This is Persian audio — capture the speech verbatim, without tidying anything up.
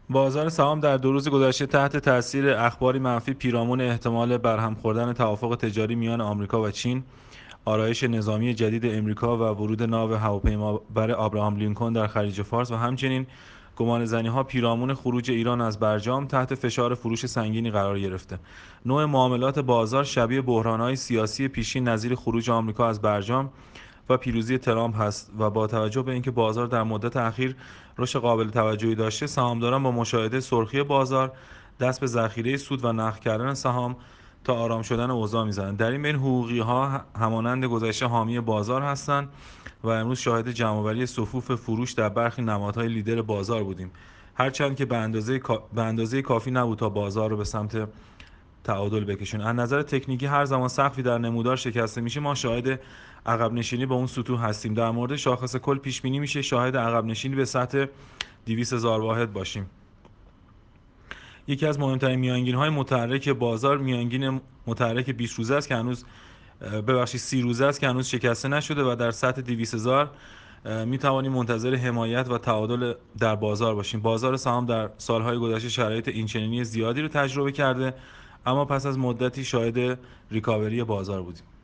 بازار سهام در دو روز گذشته تحت تاثیر اخباری منفی پیرامون احتمال برهم خوردن توافق تجاری میان آمریکا و چین، آرایش نظامی جدید امریکا و ورود ناو هواپیمابر ابراهام لینکلن در خلیج فارس و همچنین گمانه‌زنی‌ها پیرامون خروج ایران از برجام تحت فشار فروش سنگینی قرار گرفته. نوع معاملات بازار شبیه بحران‌های سیاسی پیشین نظیر خروج آمریکا از برجام و پیروزی ترامپ هست و با توجه به اینکه بازار در مدت اخیر رشد قابل توجهی داشته، سهامداران با مشاهده سرخی بازار دست به ذخیره سود و نقد کردن سهام تا آرام شدن اوضاع میزنند. در این بین حقوقی ها همانند گذشته حامی بازار هستند و امروز شاهد جمع‌آوری صفوف فروش در برخی نمادهای لیدر بازار بودیم، هرچند که به اندازه به اندازه کافی نبود تا بازار رو به سمت تعادل بکشون. از نظر تکنیکی هر زمان سقفی در نمودار شکسته میشه ما شاهد عقب نشینی به اون سطوح هستیم. در مورد شاخص کل پیش بینی میشه شاهد عقب نشینی به سطح دویست هزار واحد باشیم. یکی از مهمترین میانگین‌های متحرک بازار میانگین متحرک بیست روزه است که هنوز ببخشید سی روزه است که هنوز شکسته نشده و در سطح دویست هزار می توانیم منتظر حمایت و تعادل در بازار باشیم. بازار سهام در سالهای گذشته شرایط اینچنینی زیادی رو تجربه کرده، اما پس از مدتی شاهد ریکاوری بازار بودیم.